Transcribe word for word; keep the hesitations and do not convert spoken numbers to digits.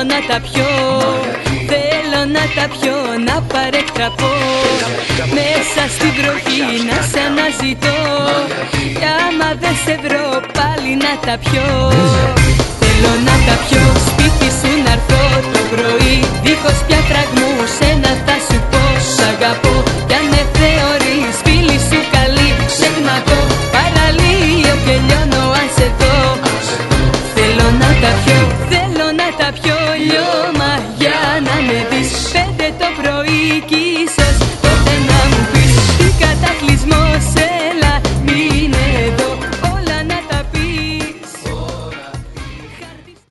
να τα πιω, θέλω να τα πιω, να παρεκτραπώ μέσα στη βροχή να σ' αναζητώ. Κι άμα δεν σε βρω πάλι να τα πιω. Θέλω να τα πιω, σπίτι σου να έρθω το πρωί, δίχως πια φραγμούς ένα θα σου πω. Σ' αγαπώ κι αν με θεωρείς φίλη σου καλή, ξέχνα το παραλίο και λιώνω αν σε δω. Θέλω να τα πιω, θέλω να τα πιω, λιώμα για να με δεις. Πέντε το πρωί